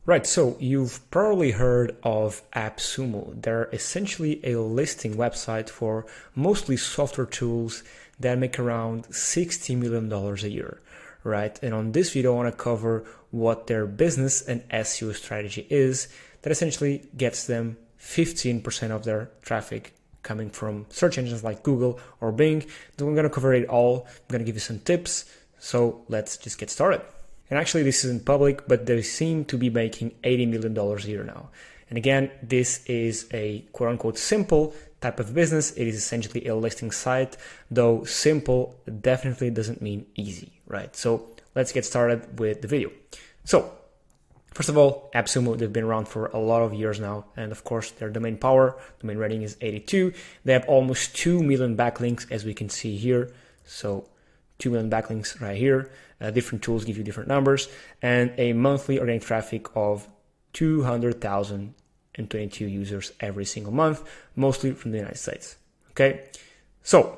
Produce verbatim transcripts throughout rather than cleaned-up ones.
Right, so you've probably heard of AppSumo. They're essentially a listing website for mostly software tools that make around sixty million dollars a year, right? And on this video, I want to cover what their business and S E O strategy is that essentially gets them fifteen percent of their traffic coming from search engines like Google or Bing. So I'm going to cover it all. I'm going to give you some tips. So let's just get started. And actually, this isn't public, but they seem to be making eighty million dollars a year now. And again, this is a quote unquote simple type of business. It is essentially a listing site, though simple definitely doesn't mean easy, right? So let's get started with the video. So first of all, AppSumo, they've been around for a lot of years now. And of course, their domain power, domain rating is eighty-two. They have almost two million backlinks, as we can see here. So two million backlinks right here. Uh, different tools give you different numbers, and a monthly organic traffic of two hundred thousand twenty-two users every single month, mostly from the United States. Okay, so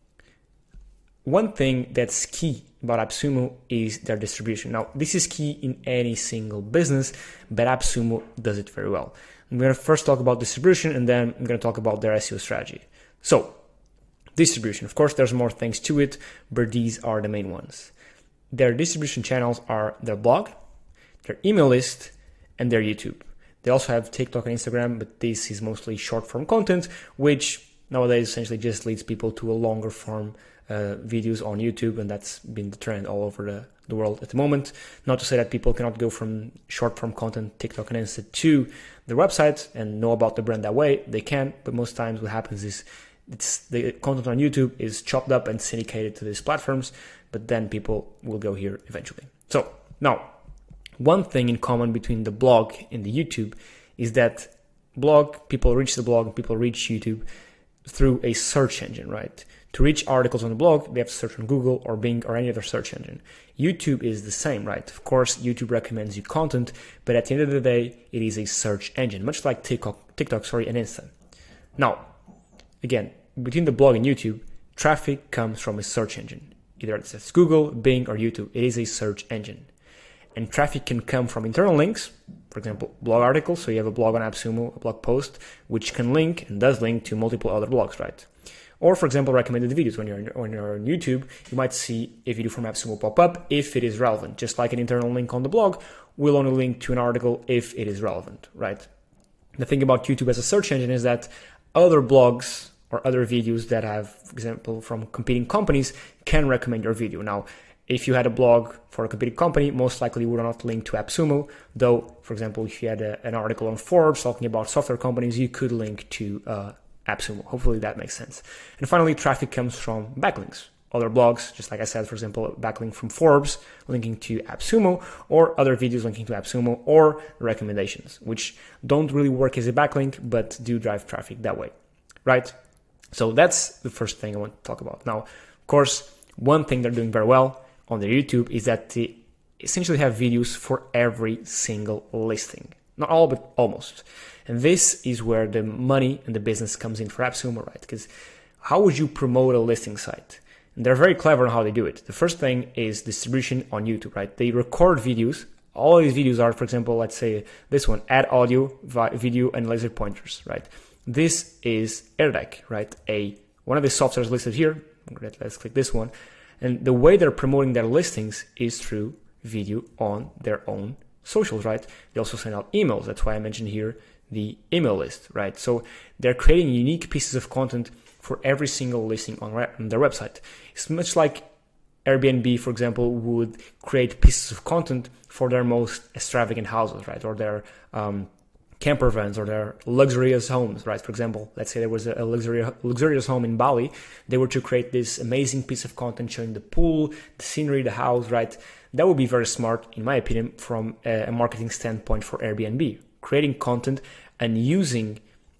one thing that's key about AppSumo is their distribution. Now, this is key in any single business, but AppSumo does it very well. I'm going to first talk about distribution, and then I'm going to talk about their S E O strategy. So, distribution, of course, there's more things to it, but these are the main ones. Their distribution channels are their blog, their email list, and their YouTube. They also have TikTok and Instagram, but this is mostly short form content, which nowadays essentially just leads people to a longer form uh, videos on YouTube, and that's been the trend all over the, the world at the moment. Not to say that people cannot go from short form content, TikTok and Insta to their website and know about the brand that way. They can, but most times what happens is it's the content on YouTube is chopped up and syndicated to these platforms, but then people will go here eventually. So now, one thing in common between the blog and the YouTube is that blog, people reach the blog, people reach YouTube through a search engine, right? To reach articles on the blog, they have to search on Google or Bing or any other search engine. YouTube is the same, right? Of course, YouTube recommends you content, but at the end of the day, it is a search engine, much like TikTok, TikTok, sorry, and Insta. Now, again, between the blog and YouTube, traffic comes from a search engine. Either it's Google, Bing, or YouTube. It is a search engine. And traffic can come from internal links, for example, blog articles. So you have a blog on AppSumo, a blog post, which can link and does link to multiple other blogs, right? Or, for example, recommended videos. When you're, when you're on YouTube, you might see a video from AppSumo pop up if it is relevant. Just like an internal link on the blog will only link to an article if it is relevant, right? The thing about YouTube as a search engine is that other blogs or other videos that have, for example, from competing companies can recommend your video. Now, if you had a blog for a competing company, most likely you would not link to AppSumo, though, for example, if you had a, an article on Forbes talking about software companies, you could link to uh, AppSumo. Hopefully that makes sense. And finally, traffic comes from backlinks. Other blogs, just like I said, for example, a backlink from Forbes linking to AppSumo, or other videos linking to AppSumo, or recommendations, which don't really work as a backlink, but do drive traffic that way, right? So that's the first thing I want to talk about. Now, of course, one thing they're doing very well on their YouTube is that they essentially have videos for every single listing. Not all, but almost. And this is where the money and the business comes in for AppSumo, right? Because how would you promote a listing site? And they're very clever on how they do it. The first thing is distribution on YouTube, right? They record videos. All these videos are, for example, let's say this one, add audio, video, and laser pointers, right? This is AirDeck, right? A one of the softwares listed here. Let's click this one. And the way they're promoting their listings is through video on their own socials, right? They also send out emails. That's why I mentioned here the email list, right? So they're creating unique pieces of content for every single listing on their website. It's much like Airbnb, for example, would create pieces of content for their most extravagant houses, right? Or their um, camper vans or their luxurious homes, right? For example, let's say there was a luxurious, luxurious home in Bali. They were to create this amazing piece of content showing the pool, the scenery, the house, right? That would be very smart, in my opinion, from a marketing standpoint for Airbnb. Creating content and using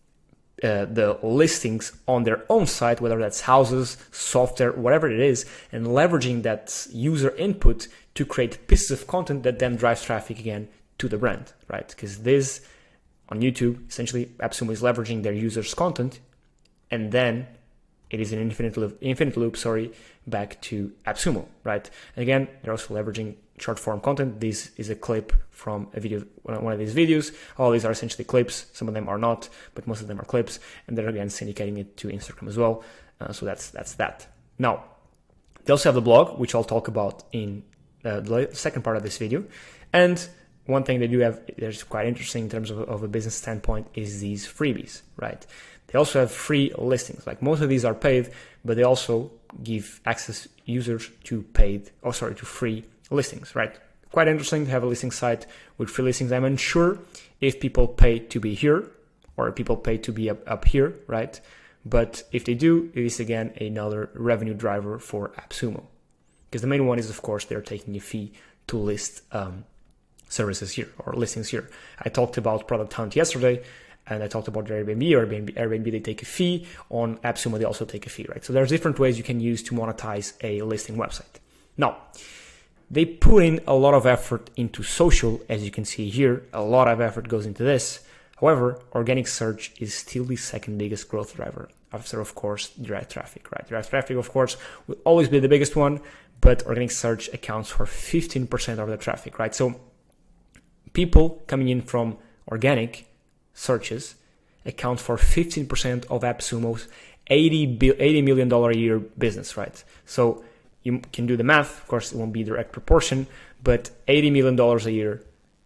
uh, the listings on their own site, whether that's houses, software, whatever it is, and leveraging that user input to create pieces of content that then drives traffic again to the brand, right? Because this on YouTube, essentially, AppSumo is leveraging their users' content and then it is an infinite loop, infinite loop, sorry, back to AppSumo, right? And again, they're also leveraging short form content. This is a clip from a video, one of these videos. All these are essentially clips. Some of them are not, but most of them are clips. And they're again syndicating it to Instagram as well. Uh, so that's that's that. Now, they also have the blog, which I'll talk about in uh, the second part of this video. And one thing they do have that's quite interesting in terms of, of a business standpoint is these freebies, right? They also have free listings. Like most of these are paid, but they also give access users to paid, or sorry, to free listings, right? Quite interesting to have a listing site with free listings. I'm unsure if people pay to be here or people pay to be up, up here, right? But if they do, it is again another revenue driver for AppSumo. Because the main one is, of course, they're taking a fee to list um, services here or listings here. I talked about Product Hunt yesterday, and I talked about Airbnb. Airbnb, Airbnb, they take a fee. On AppSumo, they also take a fee, right? So there's different ways you can use to monetize a listing website. Now, they put in a lot of effort into social, as you can see here. A lot of effort goes into this. However, organic search is still the second biggest growth driver after, of course, direct traffic, right? Direct traffic, of course, will always be the biggest one, but organic search accounts for fifteen percent of the traffic, right? So people coming in from organic searches account for fifteen percent of AppSumo's eighty million dollars a year business, right? So you can do the math. Of course, it won't be direct proportion, but eighty million dollars a year,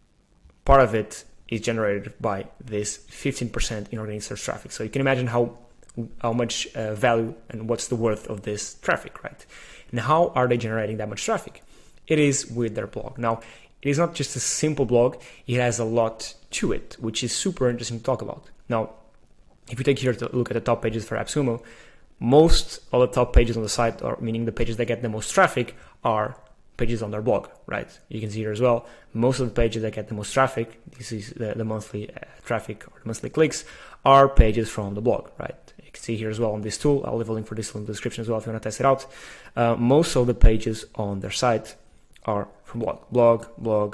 part of it is generated by this fifteen percent in organic search traffic. So you can imagine how how much uh, value and what's the worth of this traffic, right? And how are they generating that much traffic? It is with their blog. Now, it is not just a simple blog. It has a lot to it, which is super interesting to talk about. Now, if you take here to look at the top pages for AppSumo, most of the top pages on the site, or meaning the pages that get the most traffic, are pages on their blog, right? You can see here as well, most of the pages that get the most traffic, this is the, the monthly uh, traffic or the monthly clicks, are pages from the blog, right? You can see here as well on this tool. I'll leave a link for this in the description as well if you want to test it out. Uh, most of the pages on their site are from blog, blog, blog,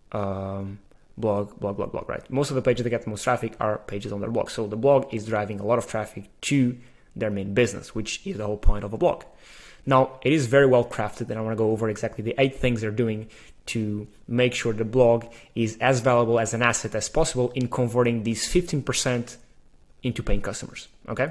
um, blog, blog, blog, blog, right? Most of the pages that get the most traffic are pages on their blog. So the blog is driving a lot of traffic to their main business, which is the whole point of a blog. Now, it is very well crafted, and I want to go over exactly the eight things they're doing to make sure the blog is as valuable as an asset as possible in converting these fifteen percent into paying customers, okay?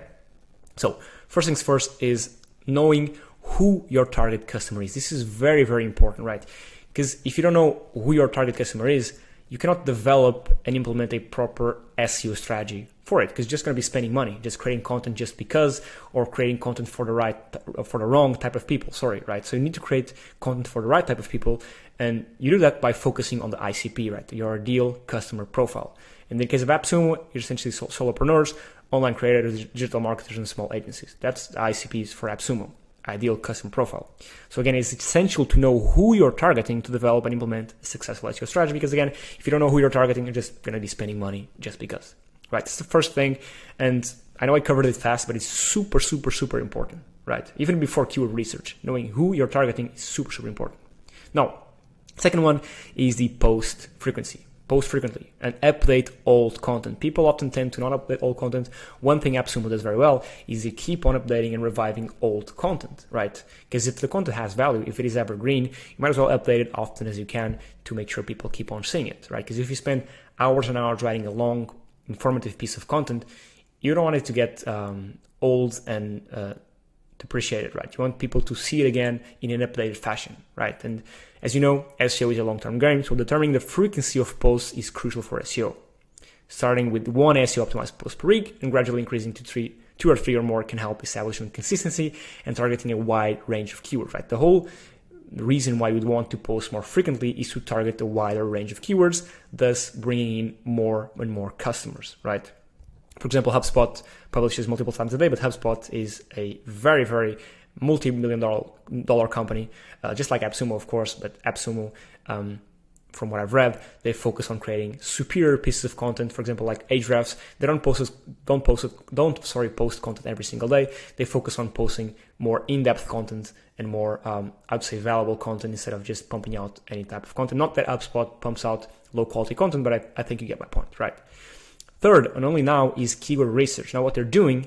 So first things first is knowing who your target customer is. This is very, very important, right? Because if you don't know who your target customer is, you cannot develop and implement a proper S E O strategy for it, because you're just going to be spending money, just creating content just because, or creating content for the right, for the wrong type of people, sorry, right? So you need to create content for the right type of people, and you do that by focusing on the I C P, right? Your ideal customer profile. In the case of AppSumo, you're essentially solopreneurs, online creators, digital marketers, and small agencies. That's the I C Ps for AppSumo, ideal customer profile. So again, it's essential to know who you're targeting to develop and implement a successful S E O strategy, because again, if you don't know who you're targeting, you're just going to be spending money just because, right? It's the first thing. And I know I covered it fast, but it's super, super, super important, right? Even before keyword research, knowing who you're targeting is super, super important. Now, second one is the post frequency. Post frequently and update old content. People often tend to not update old content. One thing AppSumo does very well is they keep on updating and reviving old content, right? Because if the content has value, if it is evergreen, you might as well update it often as you can to make sure people keep on seeing it, right? Because if you spend hours and hours writing a long, informative piece of content, you don't want it to get um, old and uh, depreciated, right? You want people to see it again in an updated fashion, right? And as you know, S E O is a long-term game, so determining the frequency of posts is crucial for S E O. Starting with one S E O optimized post per week and gradually increasing to three, two or three or more can help establishing consistency and targeting a wide range of keywords, right? The whole reason why you'd want to post more frequently is to target a wider range of keywords, thus bringing in more and more customers, right? For example, HubSpot publishes multiple times a day, but HubSpot is a very, very multi-million dollar, dollar company, uh, just like AppSumo, of course, but AppSumo, um, from what I've read, they focus on creating superior pieces of content. For example, like Ahrefs, they don't post, don't post, don't sorry, post content every single day. They focus on posting more in-depth content and more, um, I'd say, valuable content instead of just pumping out any type of content. Not that HubSpot pumps out low-quality content, but I, I think you get my point, right? Third, and only now, is keyword research. Now, what they're doing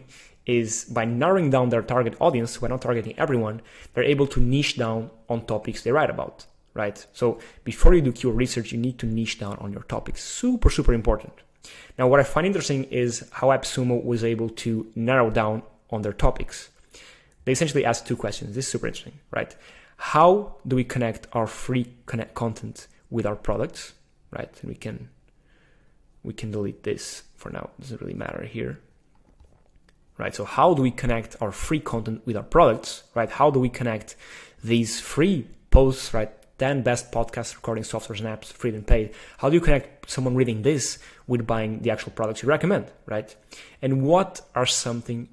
is by narrowing down their target audience, we're not targeting everyone, they're able to niche down on topics they write about, right? So before you do keyword research, you need to niche down on your topics. Super, super important. Now, what I find interesting is how AppSumo was able to narrow down on their topics. They essentially asked two questions. This is super interesting, right? How do we connect our free connect content with our products, right? And we can we can delete this for now. It doesn't really matter here, right? So how do we connect our free content with our products, right? How do we connect these free posts, right? ten best podcast recording softwares and apps, free and paid. How do you connect someone reading this with buying the actual products you recommend, right? And what are something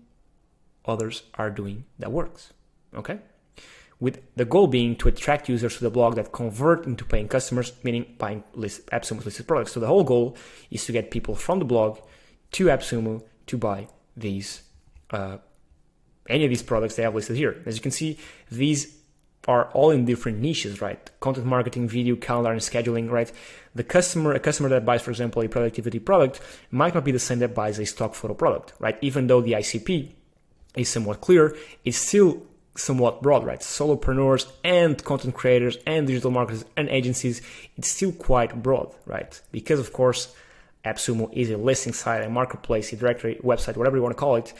others are doing that works, okay? With the goal being to attract users to the blog that convert into paying customers, meaning buying list, AppSumo listed products. So the whole goal is to get people from the blog to AppSumo to buy these, uh, any of these products they have listed here. As you can see, these are all in different niches, right? Content marketing, video, calendar, and scheduling, right? The customer, a customer that buys, for example, a productivity product might not be the same that buys a stock photo product, right? Even though the I C P is somewhat clear, it's still somewhat broad, right? Solopreneurs and content creators and digital marketers and agencies, it's still quite broad, right? Because of course, AppSumo is a listing site, a marketplace, a directory, website, whatever you want to call it.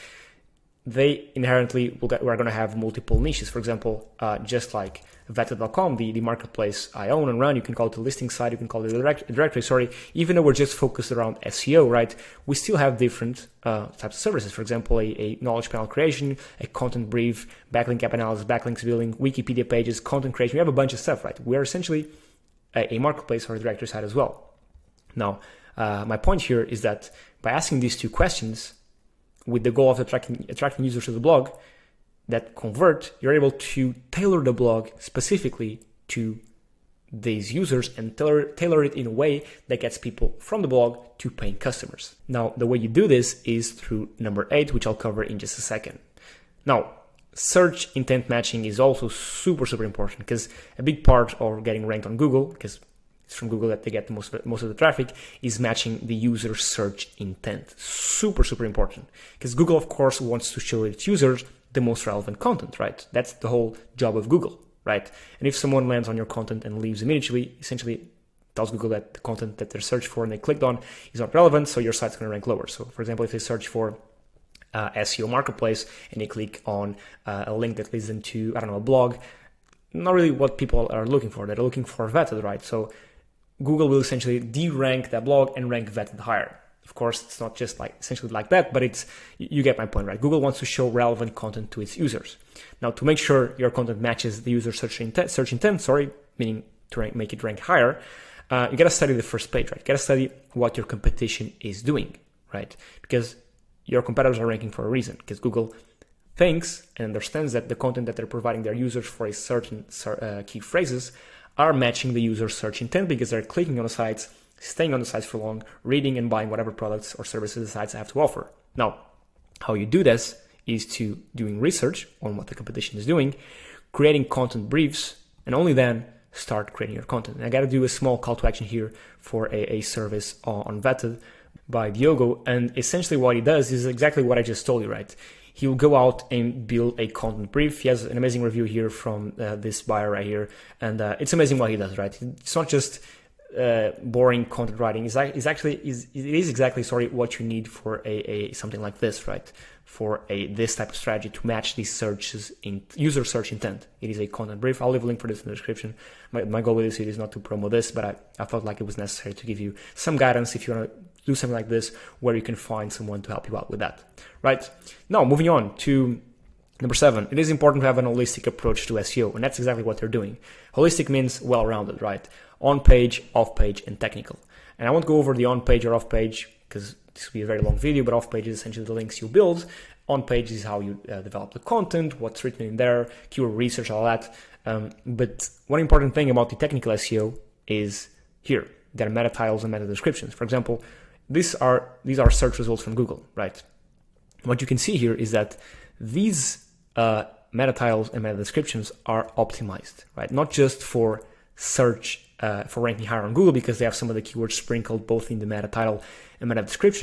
They inherently will get, we're going to have multiple niches. For example, uh, just like vetted dot com, the, the marketplace I own and run, you can call it a listing site, you can call it a direct, directory, sorry. Even though we're just focused around S E O, right? We still have different uh, types of services. For example, a, a knowledge panel creation, a content brief, backlink app analysis, backlinks building, Wikipedia pages, content creation. We have a bunch of stuff, right? We're essentially a, a marketplace or a directory site as well. Now, uh, my point here is that by asking these two questions, with the goal of attracting attracting users to the blog that convert, you're able to tailor the blog specifically to these users and tailor, tailor it in a way that gets people from the blog to paying customers. Now, the way you do this is through number eight, which I'll cover in just a second. Now, search intent matching is also super, super important because a big part of getting ranked on Google, because it's from Google that they get the most of, most of the traffic, is matching the user search intent. Super, super important. Because Google, of course, wants to show its users the most relevant content, right? That's the whole job of Google, right? And if someone lands on your content and leaves immediately, essentially tells Google that the content that they searched for and they clicked on is not relevant, so your site's going to rank lower. So, for example, if they search for uh, S E O marketplace and they click on uh, a link that leads them to, I don't know, a blog, not really what people are looking for. They're looking for vetted, right? So Google will essentially de-rank that blog and rank vetted higher. Of course, it's not just like essentially like that, but it's, you get my point, right? Google wants to show relevant content to its users. Now, to make sure your content matches the user search intent, search intent, sorry, meaning to rank, make it rank higher, uh, you got to study the first page, right? You got to study what your competition is doing, right? Because your competitors are ranking for a reason, because Google thinks and understands that the content that they're providing their users for a certain uh, key phrases are matching the user search intent because they're clicking on the sites, staying on the sites for long, reading and buying whatever products or services the sites have to offer. Now, how you do this is to doing research on what the competition is doing, creating content briefs, and only then start creating your content. And I got to do a small call to action here for a, a service on Vetted by Diogo. And essentially what he does is exactly what I just told you, right? He will go out and build a content brief. He has an amazing review here from uh, this buyer right here. And uh, it's amazing what he does, right? It's not just uh, boring content writing. It's, it's actually, is it is exactly, sorry, what you need for a, a something like this, right? For a this type of strategy to match these searches in user search intent. It is a content brief. I'll leave a link for this in the description. My, my goal with this video is not to promote this, but I, I felt like it was necessary to give you some guidance if you want to do something like this, where you can find someone to help you out with that, right? Now, moving on to number seven, it is important to have an holistic approach to S E O, and that's exactly what they're doing. Holistic means well-rounded, right? On-page, off-page, and technical. And I won't go over the on-page or off-page because this will be a very long video, but off-page is essentially the links you build. On-page is how you uh, develop the content, what's written in there, keyword research, all that. Um, but one important thing about the technical S E O is here. There are meta titles and meta descriptions. For example, These are these are search results from Google, right? What you can see here is that these uh, meta titles and meta descriptions are optimized, right? Not just for search, uh, for ranking higher on Google because they have some of the keywords sprinkled both in the meta title and meta description,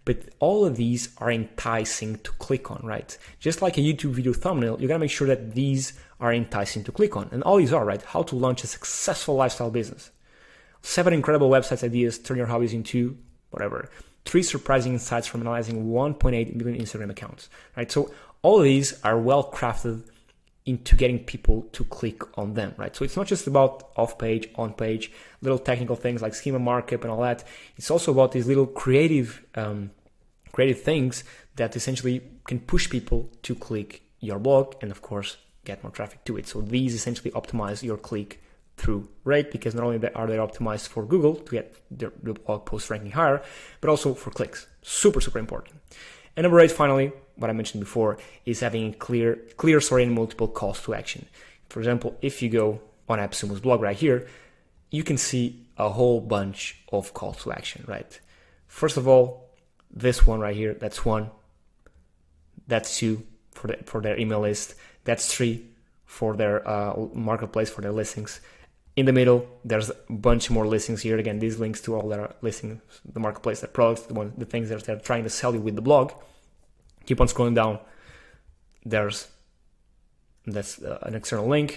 but all of these are enticing to click on, right? Just like a YouTube video thumbnail, you gotta make sure that these are enticing to click on. And all these are, right? How to launch a successful lifestyle business. Seven incredible websites ideas, turn your hobbies into whatever. Three surprising insights from analyzing one point eight million Instagram accounts, right? So all of these are well crafted into getting people to click on them, right? So it's not just about off-page, on-page, little technical things like schema markup and all that. It's also about these little creative, um, creative things that essentially can push people to click your blog and, of course, get more traffic to it. So these essentially optimize your click-through rate, because not only are they optimized for Google to get their, their blog post ranking higher, but also for clicks. Super, super important. And number eight, finally, what I mentioned before, is having a clear, clear story and multiple calls to action. For example, if you go on AppSumo's blog right here, you can see a whole bunch of calls to action, right? First of all, this one right here, that's one. That's two for, the, for their email list. That's three for their uh, marketplace, for their listings. In the middle, there's a bunch more listings here. Again, these links to all their listings, the marketplace, their products, the, one, the things that they're trying to sell you with the blog. Keep on scrolling down. There's that's uh, an external link.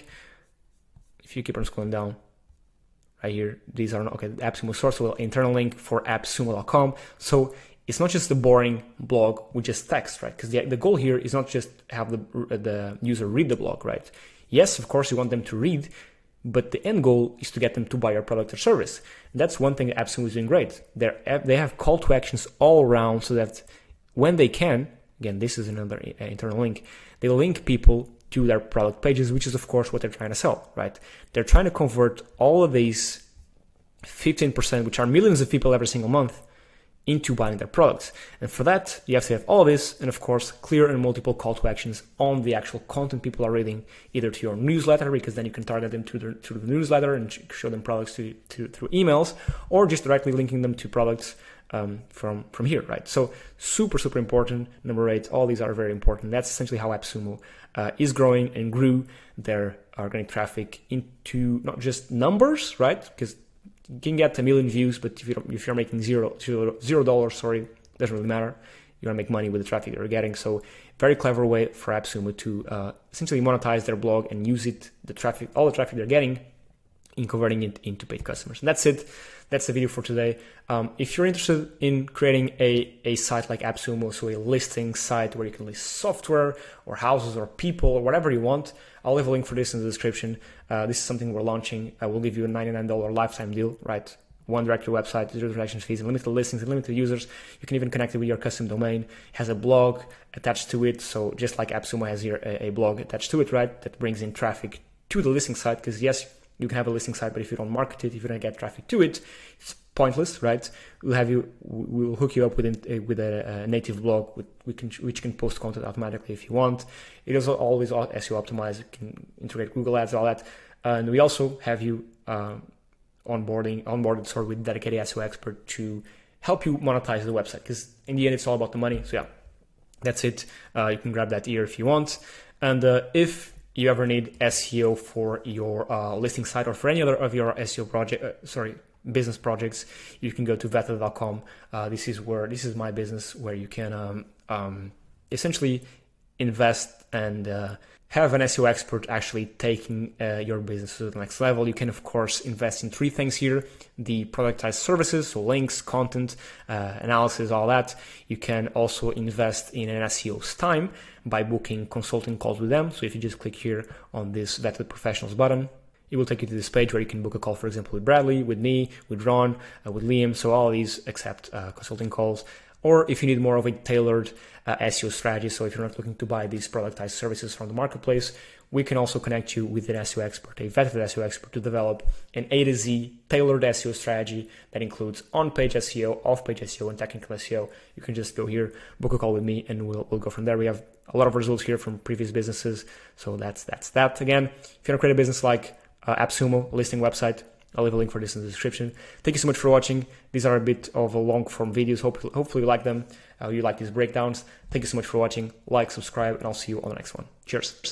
If you keep on scrolling down, right here, these are okay. AppSumo source, well, internal link for appsumo dot com. So it's not just the boring blog with just text, right? Because the the goal here is not just have the the user read the blog, right? Yes, of course, you want them to read, but the end goal is to get them to buy your product or service. And that's one thing that AppSumo is doing great. They they have call to actions all around, so that when they can. Again, this is another internal link. They link people to their product pages, which is, of course, what they're trying to sell, right? They're trying to convert all of these fifteen percent, which are millions of people every single month, into buying their products. And for that, you have to have all this, and of course, clear and multiple call to actions on the actual content people are reading, either to your newsletter, because then you can target them to the, to the newsletter and show them products to, to, through emails, or just directly linking them to products Um, from from here, right? So super, super important. Number eight, all these are very important. That's essentially how AppSumo uh, is growing and grew their organic traffic into not just numbers, right? Because you can get a million views, but if, you don't, if you're making zero, zero, zero dollars, sorry, doesn't really matter. You want to make money with the traffic you're getting. So very clever way for AppSumo to uh, essentially monetize their blog and use it, the traffic, all the traffic they're getting, in converting it into paid customers. And that's it. That's the video for today. Um, if you're interested in creating a, a site like AppSumo, so a listing site where you can list software or houses or people or whatever you want, I'll leave a link for this in the description. Uh, this is something we're launching. I will give you a ninety-nine dollars lifetime deal, right? One directory website, zero transaction fees, unlimited listings, unlimited users. You can even connect it with your custom domain. It has a blog attached to it. So just like AppSumo has here a, a blog attached to it, right? That brings in traffic to the listing site. Because yes, you can have a listing site, but if you don't market it, if you don't get traffic to it, it's pointless, right? We'll have you, we'll hook you up with a, with a, a native blog, with, we can, which can post content automatically if you want. It is always S E O optimized. You can integrate Google Ads, all that. Uh, and we also have you uh, onboarding, onboarded sorry, with dedicated S E O expert to help you monetize the website. Because in the end, it's all about the money. So yeah, that's it. Uh, you can grab that here if you want. And uh, if you ever need S E O for your uh, listing site or for any other of your S E O project, uh, sorry, business projects, you can go to vetted dot com. Uh, this is where this is my business, where you can um, um, essentially invest and uh, have an S E O expert actually taking uh, your business to the next level. You can, of course, invest in three things here: the productized services, so links, content, uh, analysis, all that. You can also invest in an S E O's time by booking consulting calls with them. So if you just click here on this Vetted Professionals button, it will take you to this page where you can book a call, for example, with Bradley, with me, with Ron, uh, with Liam. So all of these except uh, consulting calls. Or if you need more of a tailored uh, S E O strategy, so if you're not looking to buy these productized services from the marketplace, we can also connect you with an S E O expert, a vetted S E O expert, to develop an A to Z tailored S E O strategy that includes on-page S E O, off-page S E O, and technical S E O. You can just go here, book a call with me, and we'll we'll go from there. We have a lot of results here from previous businesses, so that's that's that. Again, if you want to create a business like uh, AppSumo, a listing website, I'll leave a link for this in the description. Thank you so much for watching. These are a bit of a long form videos. Hopefully, hopefully you like them. Uh, you like these breakdowns. Thank you so much for watching. Like, subscribe, and I'll see you on the next one. Cheers.